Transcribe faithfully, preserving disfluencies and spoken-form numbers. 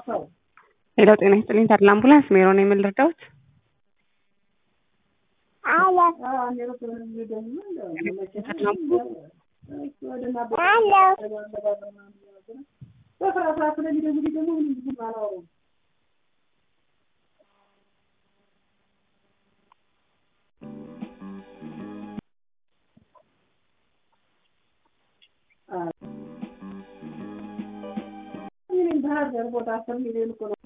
ሄሎ ጤና ይስጥልኝ ተድላ አምቡላንስ ሜሮ ነኝ ምን ልርዳዎት? ባህር ዳር ቦታ አስር ሚሊዮን እኮ ነው